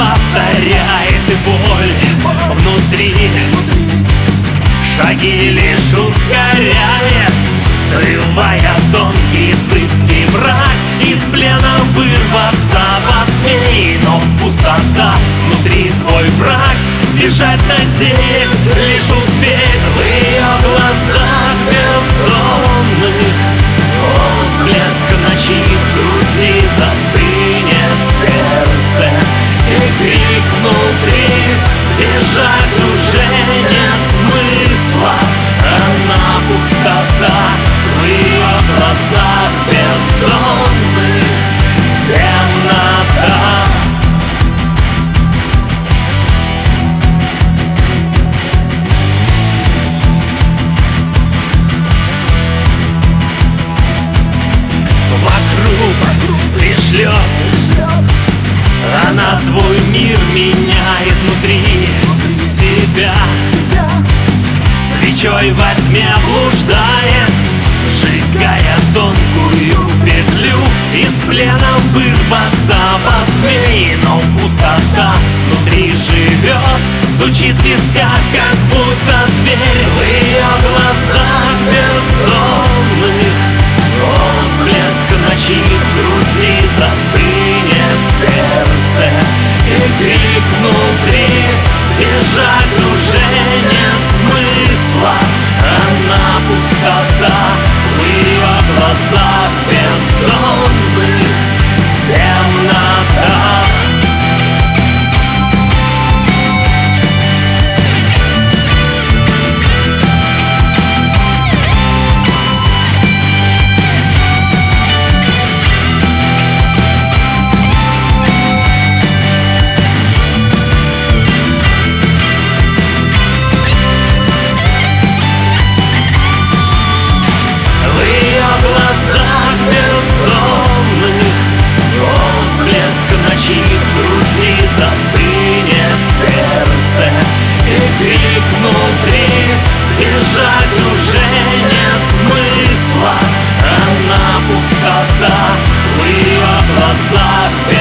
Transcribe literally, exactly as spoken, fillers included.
повторяет и боль внутри. Шаги лишь ускоряет, срывая тонкий зыбкий мрак. Из плена вырваться посмей, но пустота внутри твой враг. Бежать, надеясь лишь успеть, в ее глазах бездонных отблеск ночи в груди застынет сердце, и крик внутри. Бежать уже нет смысла, она пустота в ее глазах бездонных, темнота. Вокруг лишь лед, она твой мир меняет внутри тебя. Свечой во тьме блуждает, сжигая тонкую петлю. Из плена вырваться посмей, но пустота внутри живет, стучит в висках, как будто зверь. В ее глазах бездонных отблеск ночи в груди застынет сердце, и крик внутри. Бежать уже нет смысла, она пустота в ее глазах бездонных, темнота. Застынет сердце, и крик внутри. Бежать уже нет смысла, она пустота в ее глазах.